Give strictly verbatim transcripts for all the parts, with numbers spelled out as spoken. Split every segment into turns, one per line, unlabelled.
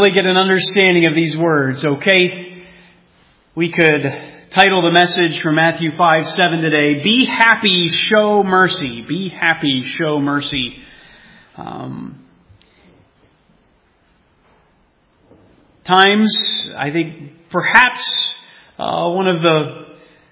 Really get an understanding of these words, okay? We could title the message from Matthew five seven today, Be Happy, Show Mercy. Be happy, show mercy. Um, times, I think, perhaps uh, one of the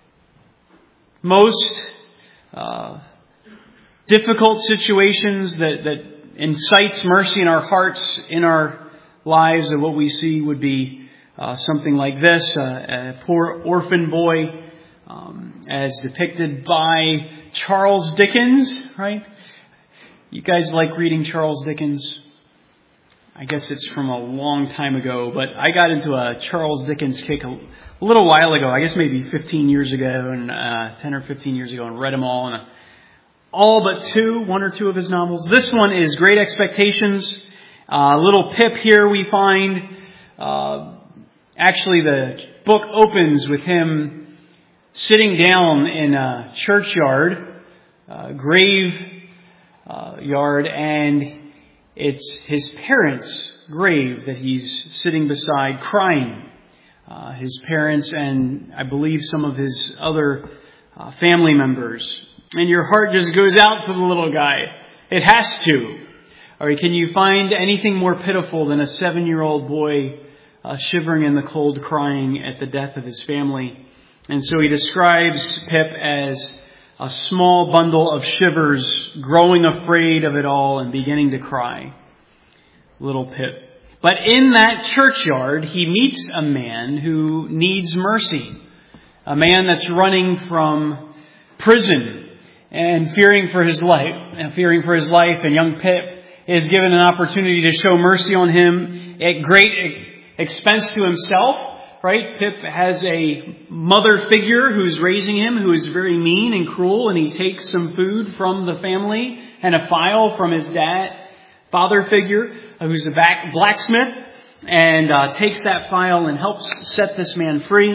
most uh, difficult situations that, that incites mercy in our hearts, in our lives, of what we see would be uh, something like this, uh, a poor orphan boy um, as depicted by Charles Dickens, right? You guys like reading Charles Dickens? I guess it's from a long time ago, but I got into a Charles Dickens kick a, a little while ago, I guess maybe fifteen years ago, and uh, ten or fifteen years ago, and read them all, and all but two, one or two of his novels. This one is Great Expectations. Uh, little Pip here we find, uh, actually the book opens with him sitting down in a churchyard, uh, grave uh, yard, and it's his parents' grave that he's sitting beside crying. Uh, his parents and I believe some of his other uh, family members. And your heart just goes out to the little guy. It has to. Or can you find anything more pitiful than a seven-year-old boy uh, shivering in the cold, crying at the death of his family? And so he describes Pip as a small bundle of shivers, growing afraid of it all and beginning to cry. Little Pip. But in that churchyard, he meets a man who needs mercy. A man that's running from prison and fearing for his life, and fearing for his life, and young Pip is given an opportunity to show mercy on him at great expense to himself, right? Pip has a mother figure who's raising him, who is very mean and cruel, and he takes some food from the family and a file from his dad, father figure, who's a back, blacksmith, and uh, takes that file and helps set this man free.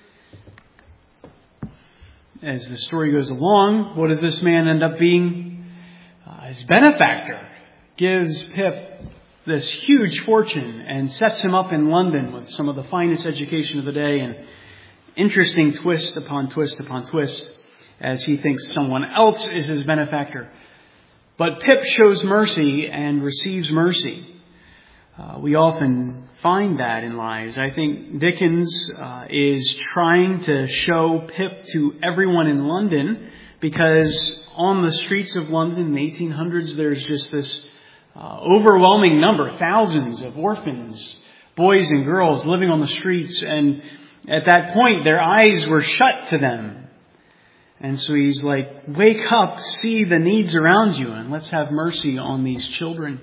As the story goes along, what does this man end up being? Uh, his benefactor gives Pip this huge fortune and sets him up in London with some of the finest education of the day, and interesting twist upon twist upon twist as he thinks someone else is his benefactor. But Pip shows mercy and receives mercy. Uh, we often find that in lives. I think Dickens uh, is trying to show Pip to everyone in London, because on the streets of London in the eighteen hundreds, there's just this uh, overwhelming number, thousands of orphans, boys and girls living on the streets. And at that point, their eyes were shut to them. And so he's like, wake up, see the needs around you, and let's have mercy on these children.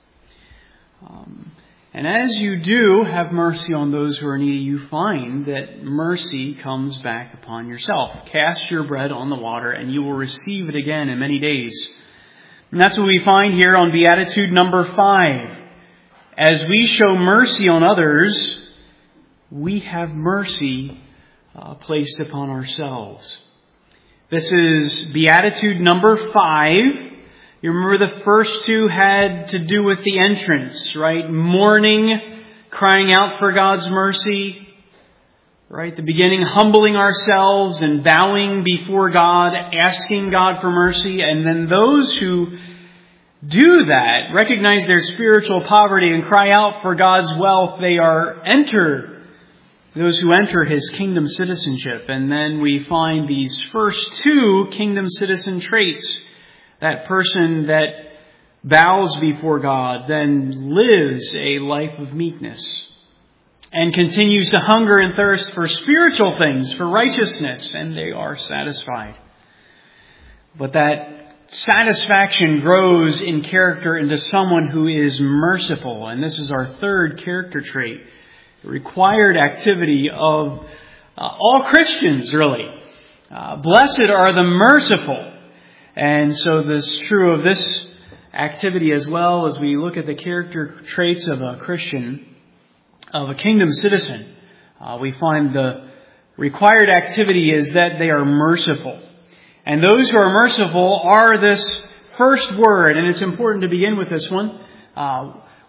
Um, and as you do have mercy on those who are needy, you find that mercy comes back upon yourself. Cast your bread on the water, and you will receive it again in many days. And that's what we find here on Beatitude number five. As we show mercy on others, we have mercy uh, placed upon ourselves. This is Beatitude number five. You remember the first two had to do with the entrance, right? Mourning, crying out for God's mercy, right? The beginning, humbling ourselves and bowing before God, asking God for mercy. And then those who do that, recognize their spiritual poverty and cry out for God's wealth, they are enter Those who enter His kingdom citizenship. And then we find these first two kingdom citizen traits. That person that bows before God then lives a life of meekness and continues to hunger and thirst for spiritual things, for righteousness, and they are satisfied. But that satisfaction grows in character into someone who is merciful. And this is our third character trait. Required activity of uh, all Christians, really. Uh, blessed are the merciful. And so this is true of this activity as well, as we look at the character traits of a Christian, of a kingdom citizen. Uh, we find the required activity is that they are merciful. And those who are merciful are this first word, and it's important to begin with this one. Uh,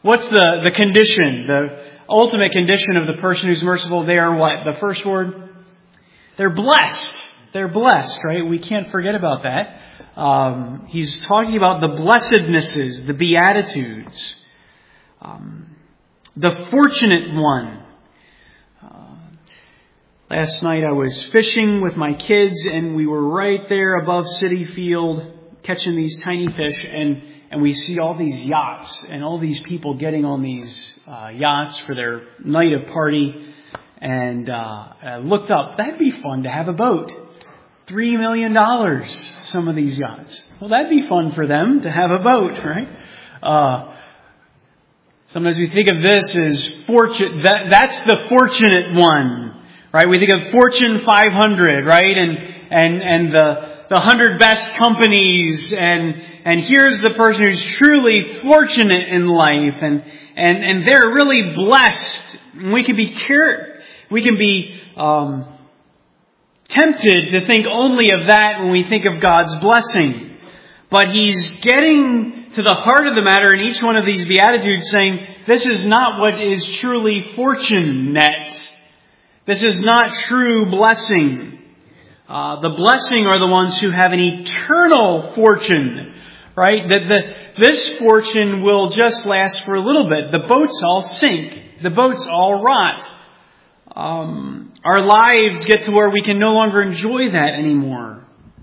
what's the, the condition, the ultimate condition of the person who's merciful? They are what? The first word? They're blessed. They're blessed, right? We can't forget about that. Um, he's talking about the blessednesses, the beatitudes, um, the fortunate one. Uh, last night I was fishing with my kids, and we were right there above City Field catching these tiny fish, and, and we see all these yachts and all these people getting on these uh, yachts for their night of party. And uh, I looked up. That'd be fun to have a boat. Three million dollars, some of these yachts. Well, that'd be fun for them to have a boat, right? Uh, sometimes we think of this as fortune. That, that's the fortunate one, right? We think of Fortune five hundred, right? And and and the the hundred best companies, and and here's the person who's truly fortunate in life, and and and they're really blessed. We can be cured. We can be um, tempted to think only of that when we think of God's blessing. But He's getting to the heart of the matter in each one of these Beatitudes, saying, this is not what is truly fortunate. This is not true blessing. Uh, the blessing are the ones who have an eternal fortune, right? That the this fortune will just last for a little bit. The boats all sink. The boats all rot. Um, our lives get to where we can no longer enjoy that anymore.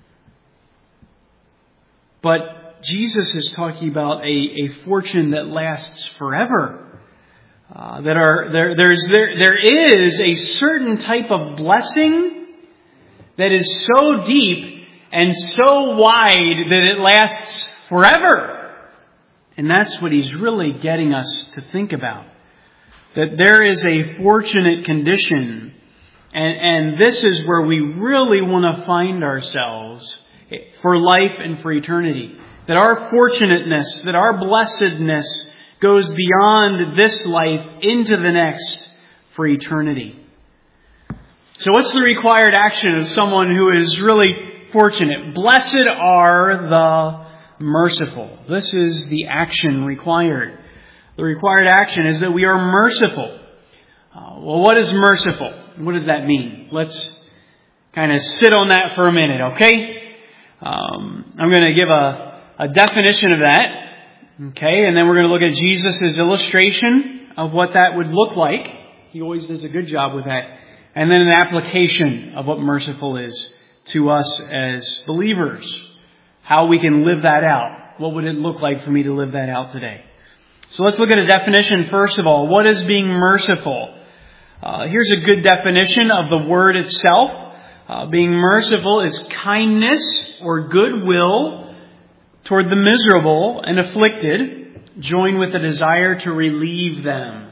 But Jesus is talking about a, a fortune that lasts forever. Uh, that are there. There's there there is a certain type of blessing that is so deep and so wide that it lasts forever. And that's what He's really getting us to think about. That there is a fortunate condition, and, and this is where we really want to find ourselves for life and for eternity. That our fortunateness, that our blessedness goes beyond this life into the next for eternity. So what's the required action of someone who is really fortunate? Blessed are the merciful. This is the action required. The required action is that we are merciful. Uh, well, what is merciful? What does that mean? Let's kind of sit on that for a minute, okay? Um, I'm going to give a, a definition of that, okay? And then we're going to look at Jesus' illustration of what that would look like. He always does a good job with that. And then an application of what merciful is to us as believers. How we can live that out. What would it look like for me to live that out today? So let's look at a definition first of all. What is being merciful? Uh, here's a good definition of the word itself. Uh, being merciful is kindness or goodwill toward the miserable and afflicted, joined with a desire to relieve them.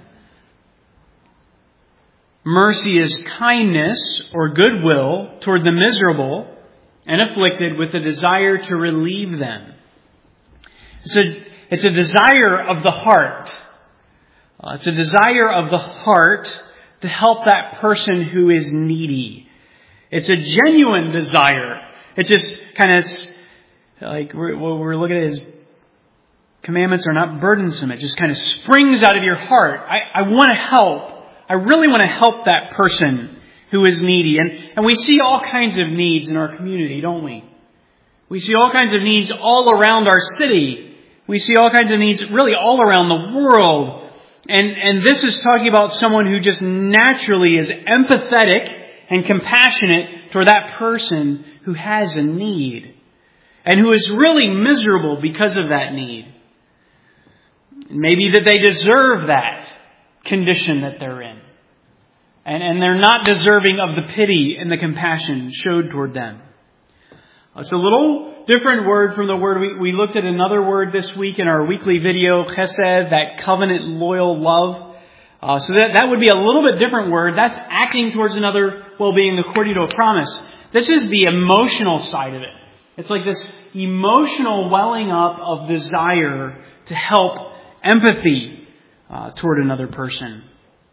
Mercy is kindness or goodwill toward the miserable and afflicted with a desire to relieve them. It's a It's a desire of the heart. Uh, it's a desire of the heart to help that person who is needy. It's a genuine desire. It just kind of, like we're, what we're looking at is commandments are not burdensome. It just kind of springs out of your heart. I, I want to help. I really want to help that person who is needy. And, and we see all kinds of needs in our community, don't we? We see all kinds of needs all around our city. We see all kinds of needs really all around the world. And, and this is talking about someone who just naturally is empathetic and compassionate toward that person who has a need. And who is really miserable because of that need. Maybe that they deserve that condition that they're in. And, and they're not deserving of the pity and the compassion showed toward them. It's a little different word from the word. We, we looked at another word this week in our weekly video, chesed, that covenant loyal love. Uh, so that, that would be a little bit different word. That's acting towards another well-being according to a promise. This is the emotional side of it. It's like this emotional welling up of desire to help, empathy uh, toward another person.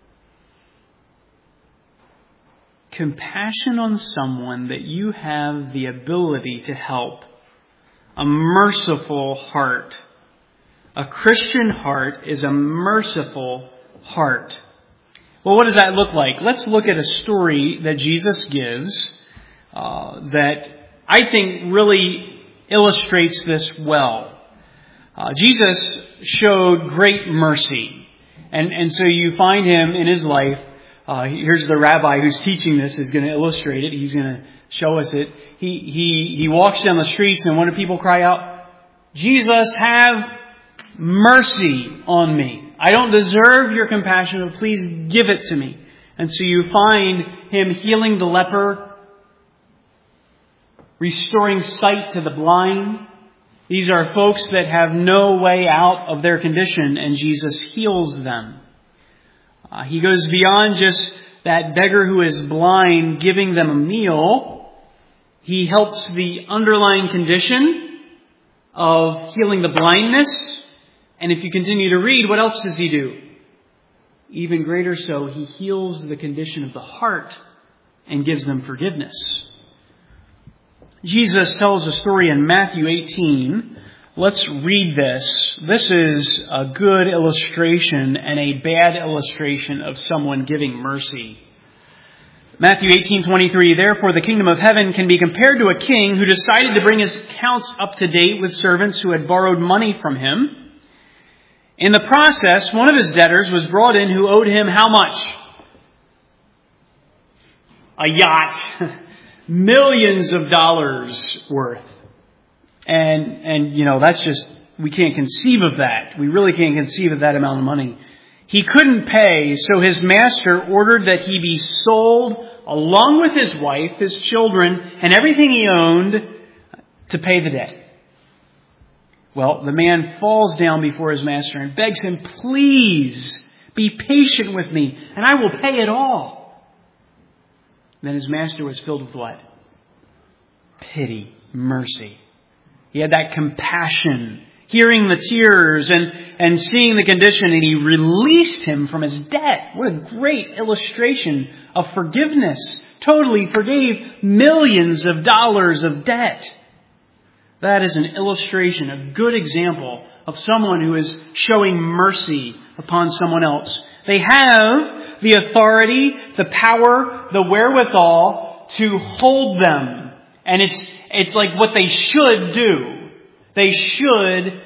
Compassion on someone that you have the ability to help. A merciful heart. A Christian heart is a merciful heart. Well, what does that look like? Let's look at a story that Jesus gives uh, that I think really illustrates this well. Uh, Jesus showed great mercy. And, and so you find him in his life. Uh, here's the rabbi who's teaching this is going to illustrate it. He's going to show us it. He, he, he walks down the streets, and what do people cry out? Jesus, have mercy on me. I don't deserve your compassion, but please give it to me. And so you find him healing the leper, restoring sight to the blind. These are folks that have no way out of their condition, and Jesus heals them. Uh, he goes beyond just that beggar who is blind, giving them a meal. He helps the underlying condition of healing the blindness. And if you continue to read, what else does he do? Even greater so, he heals the condition of the heart and gives them forgiveness. Jesus tells a story in Matthew eighteen. Let's read this. This is a good illustration and a bad illustration of someone giving mercy. Matthew eighteen twenty-three, therefore the kingdom of heaven can be compared to a king who decided to bring his accounts up to date with servants who had borrowed money from him. In the process, one of his debtors was brought in who owed him how much? A yacht. Millions of dollars worth. And, and, you know, that's just, we can't conceive of that. We really can't conceive of that amount of money. He couldn't pay, so his master ordered that he be sold along with his wife, his children, and everything he owned to pay the debt. Well, the man falls down before his master and begs him, please be patient with me and I will pay it all. Then his master was filled with what? Pity, mercy. He had that compassion, hearing the tears and, and seeing the condition, and he released him from his debt. What a great illustration of forgiveness. Totally forgave millions of dollars of debt. That is an illustration, a good example of someone who is showing mercy upon someone else. They have the authority, the power, the wherewithal to hold them. And it's, it's like what they should do. They should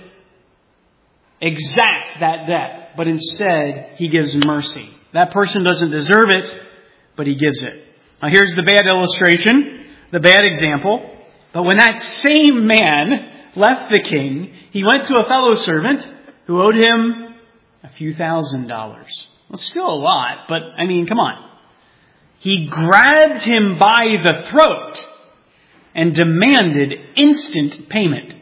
exact that debt. But instead, he gives mercy. That person doesn't deserve it, but he gives it. Now here's the bad illustration, the bad example. But when that same man left the king, he went to a fellow servant who owed him a few thousand dollars. Well, still a lot, but I mean, come on. He grabbed him by the throat and demanded instant payment.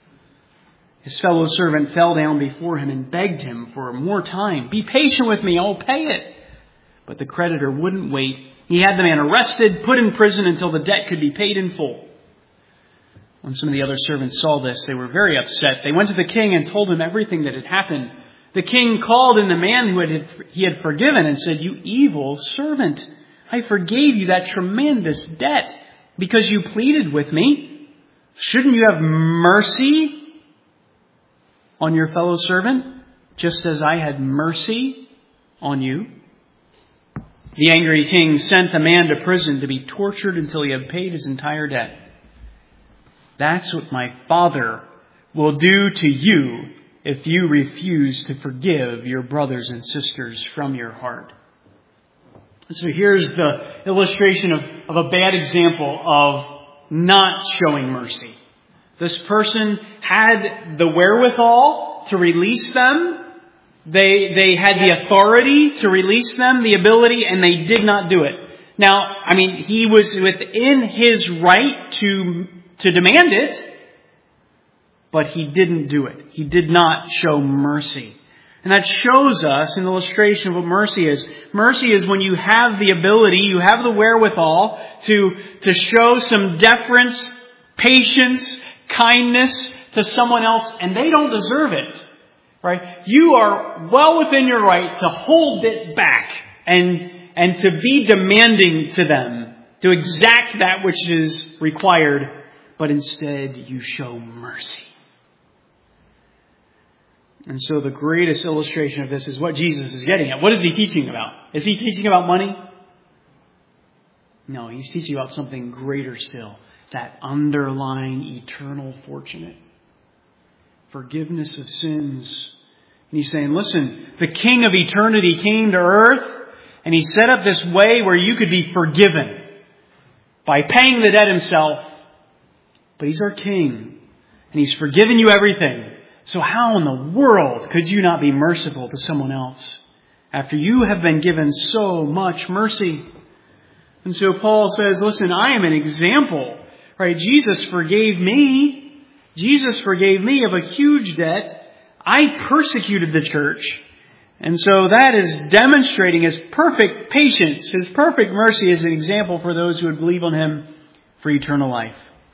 His fellow servant fell down before him and begged him for more time. Be patient with me, I'll pay it. But the creditor wouldn't wait. He had the man arrested, put in prison until the debt could be paid in full. When some of the other servants saw this, they were very upset. They went to the king and told him everything that had happened. The king called in the man who had, he had forgiven and said, you evil servant, I forgave you that tremendous debt because you pleaded with me. Shouldn't you have mercy on your fellow servant, just as I had mercy on you? The angry king sent the man to prison to be tortured until he had paid his entire debt. That's what my Father will do to you if you refuse to forgive your brothers and sisters from your heart. So here's the illustration of, of a bad example of not showing mercy. This person had the wherewithal to release them. They, they had the authority to release them, the ability, and they did not do it. Now, I mean, he was within his right to to demand it, but he didn't do it. He did not show mercy. And that shows us an illustration of what mercy is. Mercy is when you have the ability, you have the wherewithal to, to show some deference, patience, kindness to someone else, and they don't deserve it. Right? You are well within your right to hold it back and, and to be demanding to them, to exact that which is required. But instead, you show mercy. And so the greatest illustration of this is what Jesus is getting at. What is he teaching about? Is he teaching about money? No, he's teaching about something greater still. That underlying eternal fortune. Forgiveness of sins. And he's saying, listen, the King of eternity came to earth and he set up this way where you could be forgiven by paying the debt himself. But he's our King and he's forgiven you everything. So how in the world could you not be merciful to someone else after you have been given so much mercy? And so Paul says, listen, I am an example, right? Jesus forgave me. Jesus forgave me of a huge debt. I persecuted the church. And so that is demonstrating his perfect patience, his perfect mercy as an example for those who would believe on him for eternal life.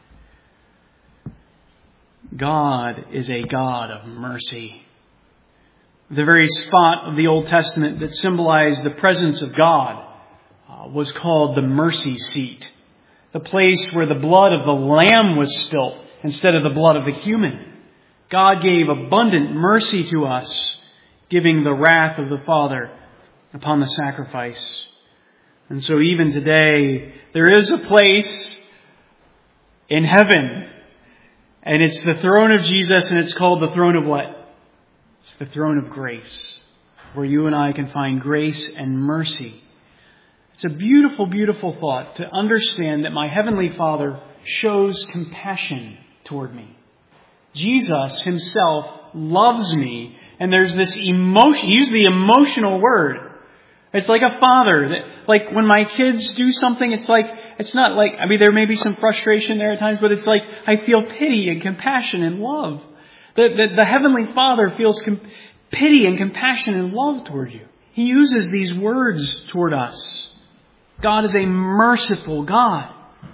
God is a God of mercy. The very spot of the Old Testament that symbolized the presence of God uh, was called the mercy seat. The place where the blood of the lamb was spilt instead of the blood of the human. God gave abundant mercy to us, giving the wrath of the Father upon the sacrifice. And so even today, there is a place in heaven. And it's the throne of Jesus, and it's called the throne of what? It's the throne of grace, where you and I can find grace and mercy. It's a beautiful, beautiful thought to understand that my Heavenly Father shows compassion toward me. Jesus himself loves me, and there's this emotion. Use the emotional word. It's like a father that, like when my kids do something, it's like, it's not like, I mean, there may be some frustration there at times, but it's like, I feel pity and compassion and love. The, the, the Heavenly Father feels com- pity and compassion and love toward you. He uses these words toward us. God is a merciful God.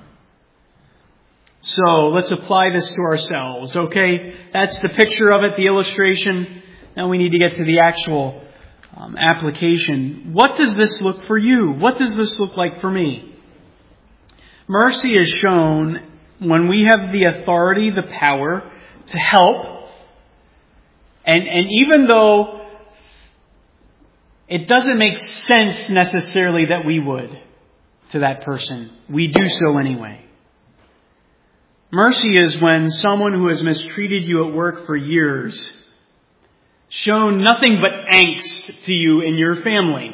So let's apply this to ourselves, okay? That's the picture of it, the illustration. Now we need to get to the actual Um, application. What does this look for you? What does this look like for me? Mercy is shown when we have the authority, the power to help. And, and even though it doesn't make sense necessarily that we would to that person, we do so anyway. Mercy is when someone who has mistreated you at work for years, shown nothing but angst to you in your family.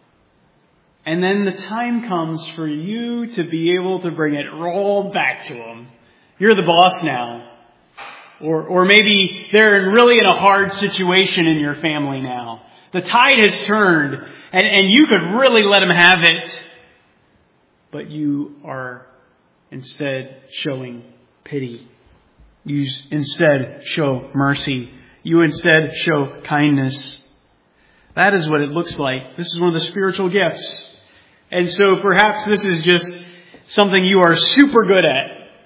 And then the time comes for you to be able to bring it rolled back to them. You're the boss now. Or, or maybe they're really in a hard situation in your family now. The tide has turned and, and you could really let them have it. But you are instead showing pity. You instead show mercy. You instead show kindness. That is what it looks like. This is one of the spiritual gifts. And so perhaps this is just something you are super good at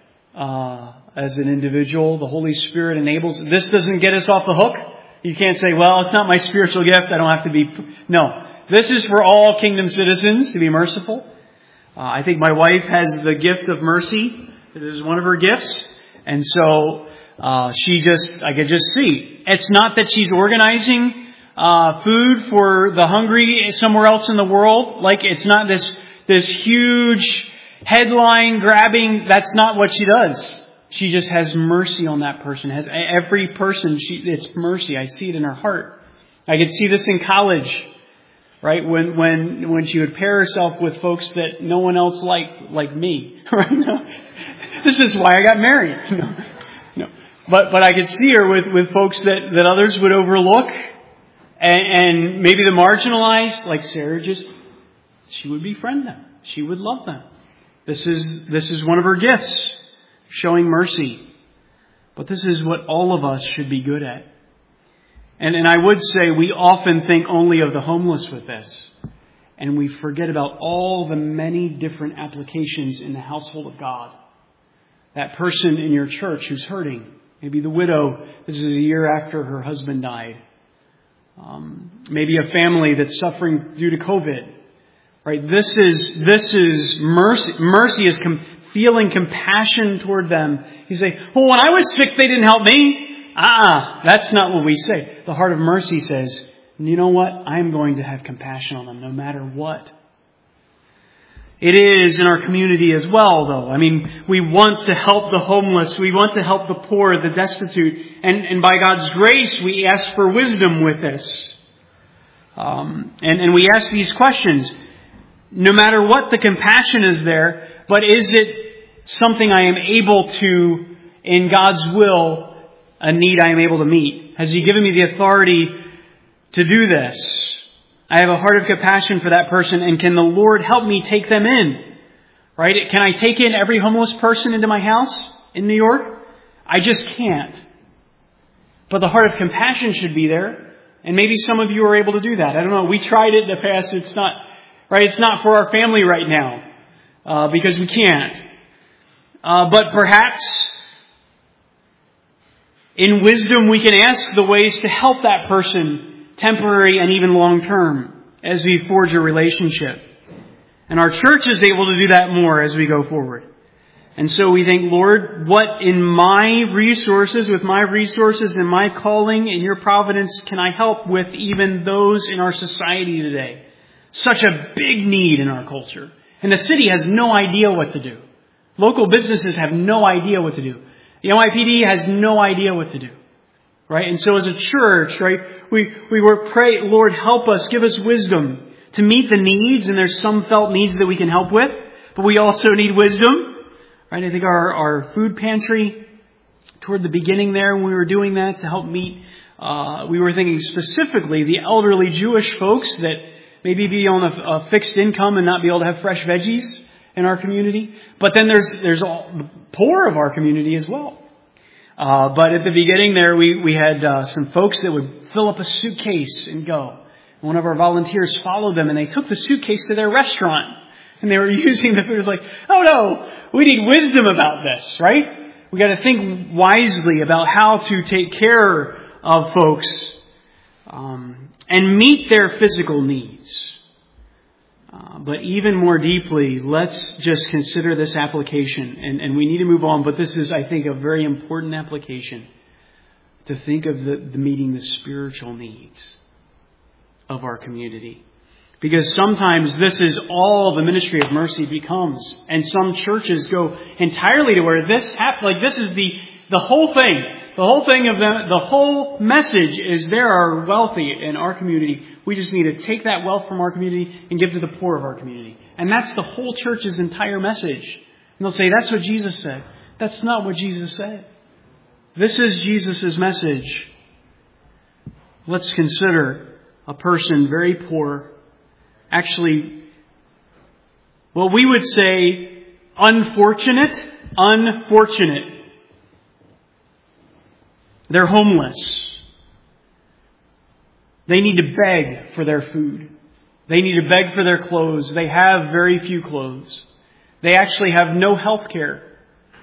uh, as an individual. The Holy Spirit enables. This doesn't get us off the hook. You can't say, well, it's not my spiritual gift. I don't have to be. No. This is for all kingdom citizens to be merciful. Uh, I think my wife has the gift of mercy. This is one of her gifts. And so Uh, she just, I could just see. It's not that she's organizing uh, food for the hungry somewhere else in the world. Like it's not this this huge headline grabbing. That's not what she does. She just has mercy on that person. Has every person. She it's mercy. I see it in her heart. I could see this in college, right? When when when she would pair herself with folks that no one else liked, like me. Right? No. This is why I got married. No. No. But but I could see her with, with folks that, that others would overlook and, and maybe the marginalized, like Sarah just, she would befriend them. She would love them. This is this is one of her gifts, showing mercy. But this is what all of us should be good at. And and I would say we often think only of the homeless with this. And we forget about all the many different applications in the household of God. That person in your church who's hurting. Maybe the widow, this is a year after her husband died. Um, maybe a family that's suffering due to COVID. Right? This is, this is mercy. Mercy is com- feeling compassion toward them. You say, well, when I was sick, they didn't help me. Ah, that's not what we say. The heart of mercy says, you know what? I'm going to have compassion on them no matter what. It is in our community as well, though. I mean, we want to help the homeless. We want to help the poor, the destitute. And, and by God's grace, we ask for wisdom with this. Um, and, and we ask these questions. No matter what, the compassion is there, but is it something I am able to, in God's will, a need I am able to meet? Has He given me the authority to do this? I have a heart of compassion for that person, and can the Lord help me take them in? Right? Can I take in every homeless person into my house in New York? I just can't. But the heart of compassion should be there, and maybe some of you are able to do that. I don't know. We tried it in the past. It's not, right? It's not for our family right now, uh, because we can't. Uh, but perhaps in wisdom we can ask the ways to help that person, temporary and even long-term, as we forge a relationship. And our church is able to do that more as we go forward. And so we think, Lord, what in my resources, with my resources and my calling in your providence, can I help with even those in our society today? Such a big need in our culture. And the city has no idea what to do. Local businesses have no idea what to do. The N Y P D has no idea what to do. Right? And so as a church, right, we, we were pray, Lord, help us, give us wisdom to meet the needs. And there's some felt needs that we can help with, but we also need wisdom. Right? I think our, our food pantry toward the beginning there, when we were doing that to help meet, uh, we were thinking specifically the elderly Jewish folks that maybe be on a, a fixed income and not be able to have fresh veggies in our community. But then there's, there's all the poor of our community as well. Uh, but at the beginning there, we, we had uh, some folks that would fill up a suitcase and go. And one of our volunteers followed them, and they took the suitcase to their restaurant. And they were using the food. It was like, oh no, we need wisdom about this, right? We got to think wisely about how to take care of folks um, and meet their physical needs. Uh, but even more deeply, let's just consider this application. And, and we need to move on, but this is, I think, a very important application to think of the, the meeting the spiritual needs of our community. Because sometimes this is all the ministry of mercy becomes. And some churches go entirely to where this happens. Like this is the, the whole thing. The whole thing of the, the whole message is there are wealthy in our community. We just need to take that wealth from our community and give to the poor of our community. And that's the whole church's entire message. And they'll say, that's what Jesus said. That's not what Jesus said. This is Jesus' message. Let's consider a person very poor. Actually, what we would say, unfortunate, unfortunate. They're homeless. They need to beg for their food. They need to beg for their clothes. They have very few clothes. They actually have no health care.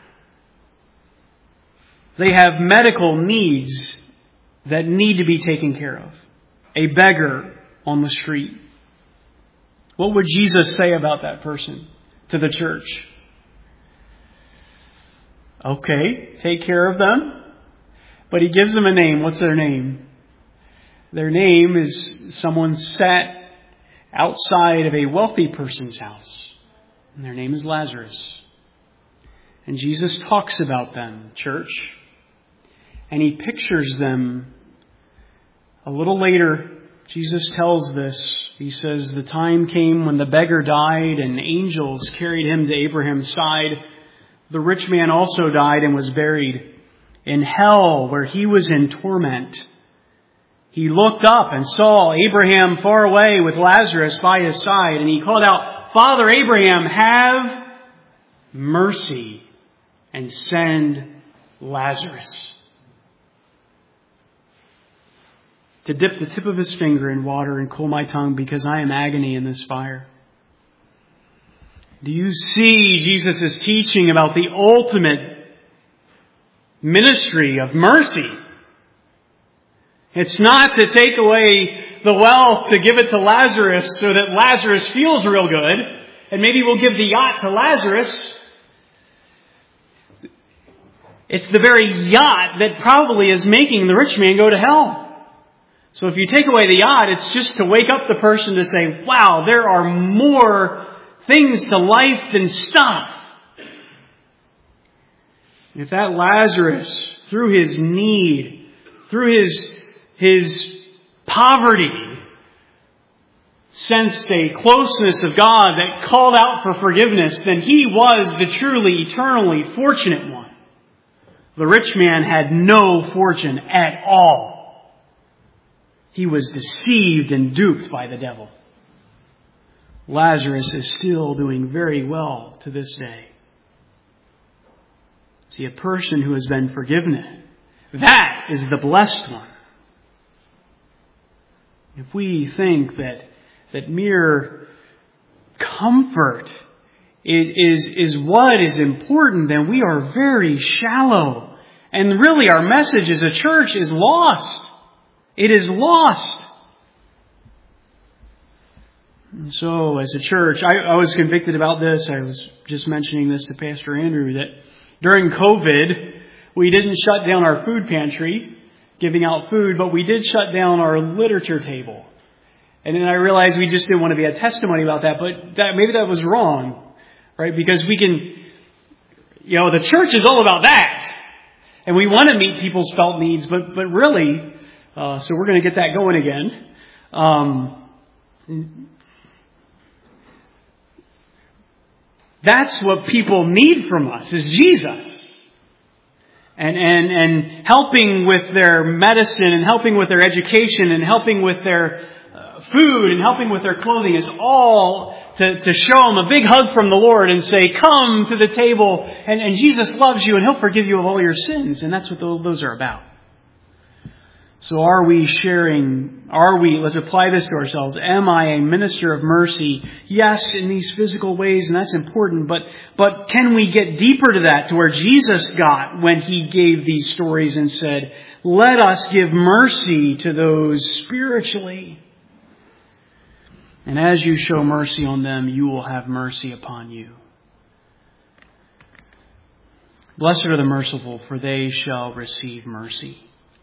They have medical needs that need to be taken care of. A beggar on the street. What would Jesus say about that person to the church? Okay, take care of them. But He gives them a name. What's their name? Their name is someone sat outside of a wealthy person's house. And their name is Lazarus. And Jesus talks about them, church. And He pictures them. A little later, Jesus tells this. He says, the time came when the beggar died and angels carried him to Abraham's side. The rich man also died and was buried. In hell, where he was in torment, he looked up and saw Abraham far away with Lazarus by his side. And he called out, Father Abraham, have mercy and send Lazarus to dip the tip of his finger in water and cool my tongue, because I am agony in this fire. Do you see Jesus' teaching about the ultimate ministry of mercy? It's not to take away the wealth to give it to Lazarus so that Lazarus feels real good, and maybe we'll give the yacht to Lazarus. It's the very yacht that probably is making the rich man go to hell. So if you take away the yacht, it's just to wake up the person to say, wow, there are more things to life than stuff. If that Lazarus, through his need, through his, his poverty, sensed a closeness of God that called out for forgiveness, then he was the truly, eternally fortunate one. The rich man had no fortune at all. He was deceived and duped by the devil. Lazarus is still doing very well to this day. See, a person who has been forgiven, that is the blessed one. If we think that that mere comfort is, is, is what is important, then we are very shallow. And really our message as a church is lost. It is lost. And so as a church, I, I was convicted about this. I was just mentioning this to Pastor Andrew, that during COVID, we didn't shut down our food pantry, giving out food, but we did shut down our literature table. And then I realized we just didn't want to be a testimony about that, but that maybe that was wrong, right? Because we can, you know, the church is all about that. And we want to meet people's felt needs, but, but really, uh, so we're going to get that going again. Um, that's what people need from us, is Jesus. And, and, and helping with their medicine and helping with their education and helping with their food and helping with their clothing is all to, to show them a big hug from the Lord and say, come to the table, and, and Jesus loves you and He'll forgive you of all your sins. And that's what those are about. So are we sharing, are we, let's apply this to ourselves. Am I a minister of mercy? Yes, in these physical ways, and that's important, but, but can we get deeper to that, to where Jesus got when He gave these stories and said, let us give mercy to those spiritually. And as you show mercy on them, you will have mercy upon you. Blessed are the merciful, for they shall receive mercy.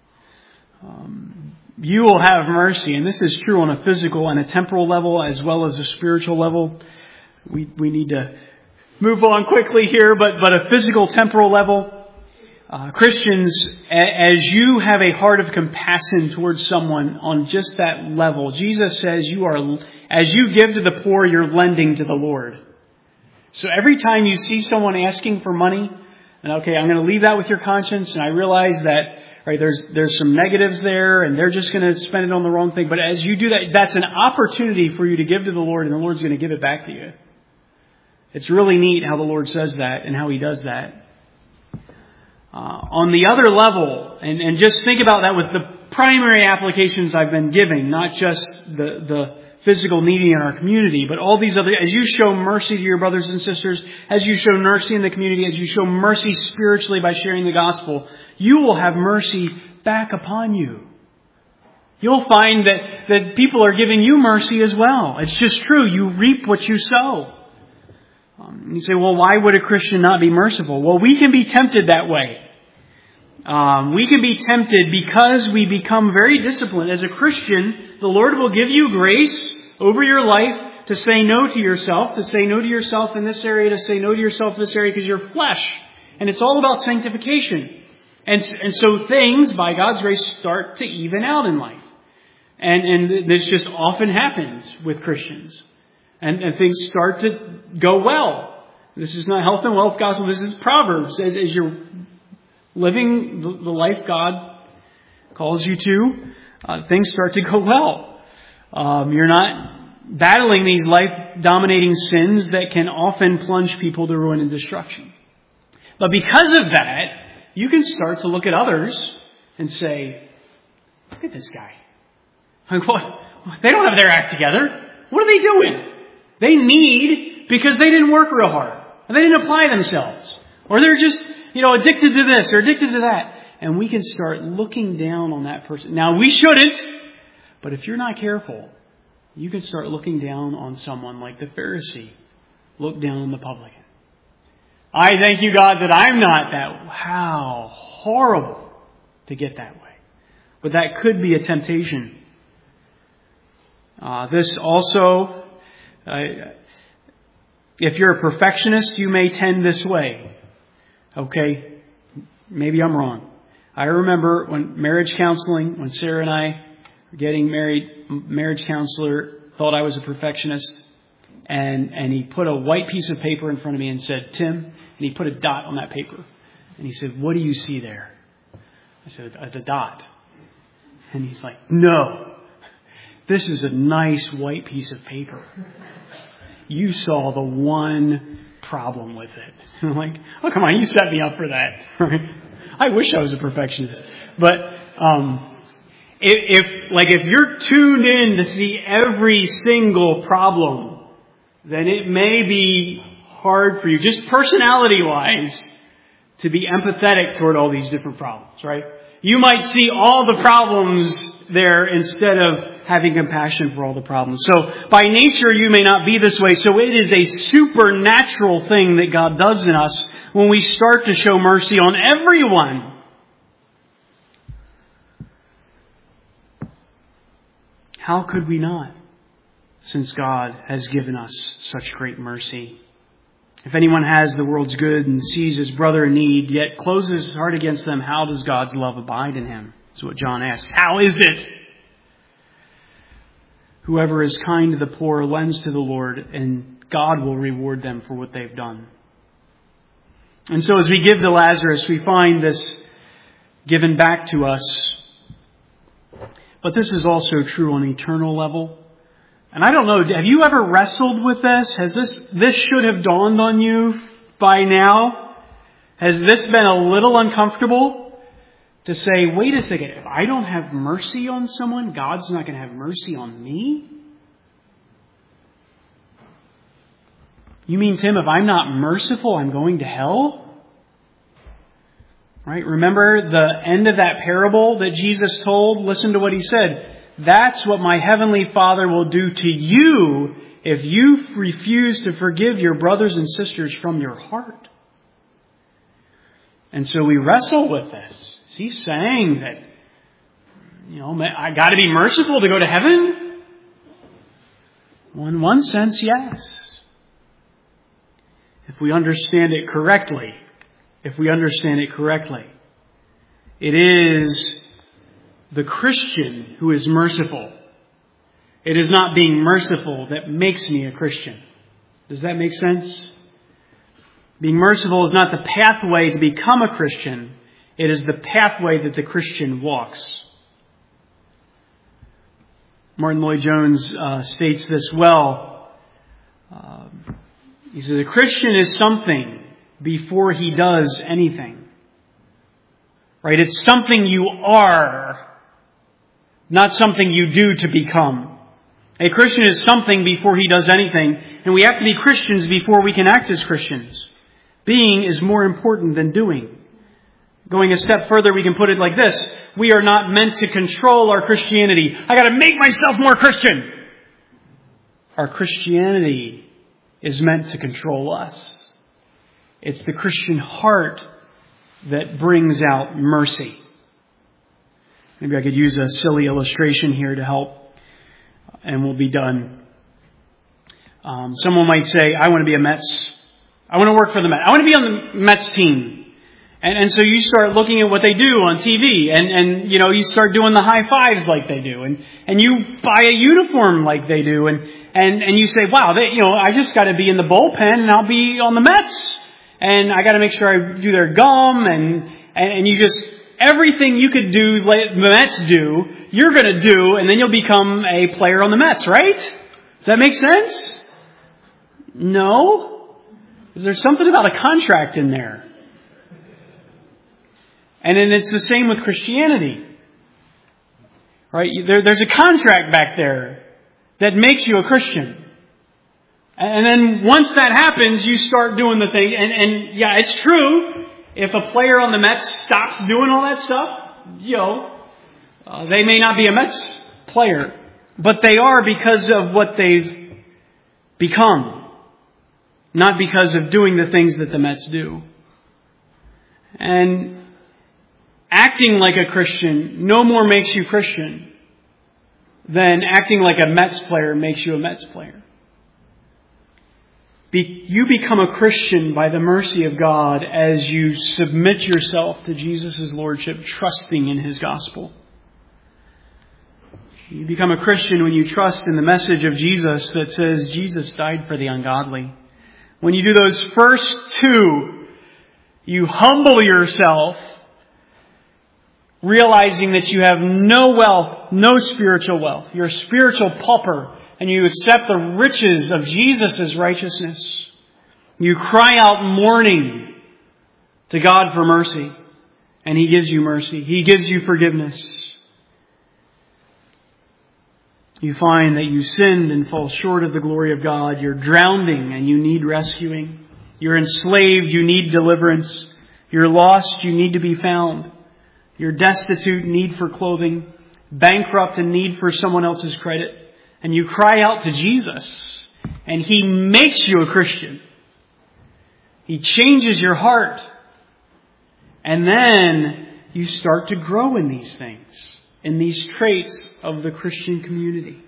Um, you will have mercy, and this is true on a physical and a temporal level as well as a spiritual level. We we need to move on quickly here, but, but a physical, temporal level. Uh, Christians, as you have a heart of compassion towards someone on just that level, Jesus says you are, as you give to the poor, you're lending to the Lord. So every time you see someone asking for money, and okay, I'm going to leave that with your conscience, and I realize that, right, there's there's some negatives there, and they're just going to spend it on the wrong thing. But as you do that, that's an opportunity for you to give to the Lord, and the Lord's going to give it back to you. It's really neat how the Lord says that and how He does that. Uh, on the other level, and, and just think about that with the primary applications I've been giving, not just the, the physical needy in our community, but all these other, as you show mercy to your brothers and sisters, as you show mercy in the community, as you show mercy spiritually by sharing the gospel, you will have mercy back upon you. You'll find that, that people are giving you mercy as well. It's just true. You reap what you sow. Um, you say, well, why would a Christian not be merciful? Well, we can be tempted that way. Um, we can be tempted because we become very disciplined. As a Christian, the Lord will give you grace over your life to say no to yourself, to say no to yourself in this area, to say no to yourself in this area because you're flesh. And it's all about sanctification. And, and so things, by God's grace, start to even out in life. And, and this just often happens with Christians. And, and things start to go well. This is not health and wealth gospel. This is Proverbs. As, as you're living the, the life God calls you to, uh, things start to go well. Um, you're not battling these life-dominating sins that can often plunge people to ruin and destruction. But because of that, you can start to look at others and say, look at this guy. Like, what? They don't have their act together. What are they doing? They need because they didn't work real hard. Or they didn't apply themselves. Or they're just, you know, addicted to this or addicted to that. And we can start looking down on that person. Now, we shouldn't. But if you're not careful, you can start looking down on someone like the Pharisee looked down on the publican. I thank you, God, that I'm not that. How horrible to get that way. But that could be a temptation. Uh, this also, uh, if you're a perfectionist, you may tend this way. Okay, maybe I'm wrong. I remember when marriage counseling, when Sarah and I were getting married, marriage counselor thought I was a perfectionist. And, and he put a white piece of paper in front of me and said, Tim, and he put a dot on that paper. And he said, what do you see there? I said, the dot. And he's like, no, this is a nice white piece of paper. You saw the one problem with it. And I'm like, oh, come on, you set me up for that. I wish I was a perfectionist. But um, if, if, like, if you're tuned in to see every single problem, then it may be hard for you, just personality-wise, to be empathetic toward all these different problems, right? You might see all the problems there instead of having compassion for all the problems. So by nature, you may not be this way. So it is a supernatural thing that God does in us when we start to show mercy on everyone. How could we not? Since God has given us such great mercy. If anyone has the world's good and sees his brother in need, yet closes his heart against them, how does God's love abide in him? That's what John asks. How is it? Whoever is kind to the poor lends to the Lord, and God will reward them for what they've done. And so as we give to Lazarus, we find this given back to us. But this is also true on an eternal level. And I don't know, have you ever wrestled with this? Has this, this should have dawned on you by now? Has this been a little uncomfortable to say, wait a second, if I don't have mercy on someone, God's not going to have mercy on me? You mean, Tim, if I'm not merciful, I'm going to hell? Right? Remember the end of that parable that Jesus told? Listen to what he said. That's what my heavenly Father will do to you if you refuse to forgive your brothers and sisters from your heart. And so we wrestle with this. Is he saying that, you know, I got to be merciful to go to heaven? Well, in one sense, yes. If we understand it correctly, if we understand it correctly, it is the Christian who is merciful. It is not being merciful that makes me a Christian. Does that make sense? Being merciful is not the pathway to become a Christian. It is the pathway that the Christian walks. Martin Lloyd-Jones uh, states this well. Uh, he says, a Christian is something before he does anything. Right? It's something you are, not something you do to become. A Christian is something before he does anything, and we have to be Christians before we can act as Christians. Being is more important than doing. Going a step further, we can put it like this. We are not meant to control our Christianity. I got to make myself more Christian. Our Christianity is meant to control us. It's the Christian heart that brings out mercy. Maybe I could use a silly illustration here to help, and we'll be done. Um, someone might say, I want to be a Mets. I want to work for the Mets. I want to be on the Mets team. And, and so you start looking at what they do on T V, and, and, you know, you start doing the high fives like they do, and, and you buy a uniform like they do, and, and, and you say, wow, they, you know, I just got to be in the bullpen and I'll be on the Mets, and I got to make sure I do their gum, and, and, and you just, everything you could do, like the Mets do, you're going to do, and then you'll become a player on the Mets, right? Does that make sense? No? Is there something about a contract in there? And then it's the same with Christianity. Right? There, there's a contract back there that makes you a Christian. And then once that happens, you start doing the thing. And, and yeah, it's true. If a player on the Mets stops doing all that stuff, you know, uh, they may not be a Mets player. But they are because of what they've become. not because of doing the things that the Mets do. And acting like a Christian no more makes you Christian than acting like a Mets player makes you a Mets player. Be, you become a Christian by the mercy of God as you submit yourself to Jesus' Lordship, trusting in His gospel. You become a Christian when you trust in the message of Jesus that says Jesus died for the ungodly. When you do those first two, you humble yourself, realizing that you have no wealth, no spiritual wealth. You're a spiritual pauper, and you accept the riches of Jesus' righteousness. You cry out mourning to God for mercy, and He gives you mercy. He gives you forgiveness. You find that you sinned and fall short of the glory of God. You're drowning and you need rescuing. You're enslaved, you need deliverance. You're lost, you need to be found. You're destitute, need for clothing. Bankrupt, and need for someone else's credit. And you cry out to Jesus, and He makes you a Christian. He changes your heart. And then you start to grow in these things, in these traits of the Christian community.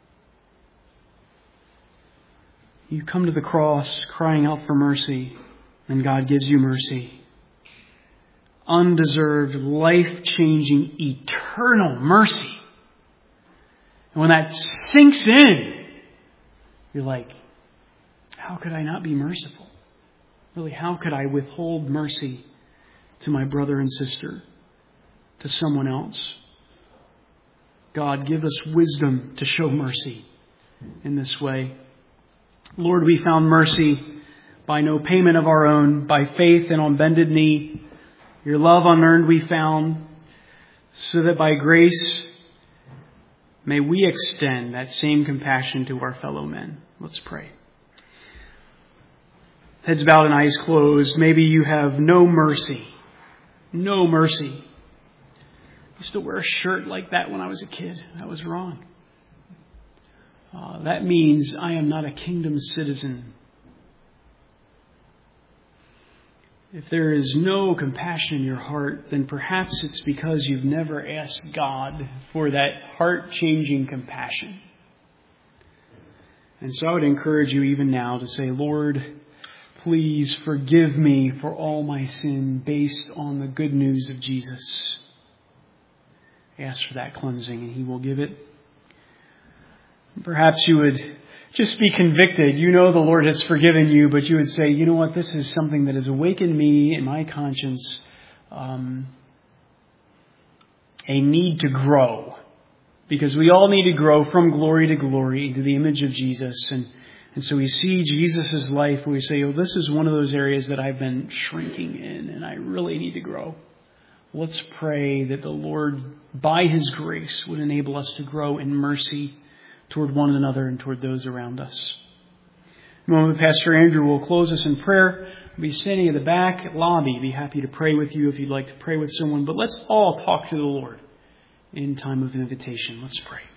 You come to the cross crying out for mercy, and God gives you mercy. Undeserved, life-changing, eternal mercy. And when that sinks in, you're like, how could I not be merciful? Really, how could I withhold mercy to my brother and sister, to someone else? God, give us wisdom to show mercy in this way. Lord, we found mercy by no payment of our own, by faith and on bended knee. Your love unearned we found, so that by grace may we extend that same compassion to our fellow men. Let's pray. Heads bowed and eyes closed. Maybe you have no mercy. No mercy. I used to wear a shirt like that when I was a kid. That was wrong. Uh, that means I am not a kingdom citizen. If there is no compassion in your heart, then perhaps it's because you've never asked God for that heart-changing compassion. And so I would encourage you even now to say, Lord, please forgive me for all my sin based on the good news of Jesus. Ask for that cleansing and He will give it. Perhaps you would just be convicted. You know the Lord has forgiven you, but you would say, you know what, this is something that has awakened me in my conscience, um, a need to grow. Because we all need to grow from glory to glory into the image of Jesus. And, and so we see Jesus' life where we say, oh, this is one of those areas that I've been shrinking in and I really need to grow. Let's pray that the Lord, by His grace, would enable us to grow in mercy toward one another and toward those around us. In a moment, Pastor Andrew will close us in prayer. We'll be standing in the back lobby. Be happy to pray with you if you'd like to pray with someone. But let's all talk to the Lord in time of invitation. Let's pray.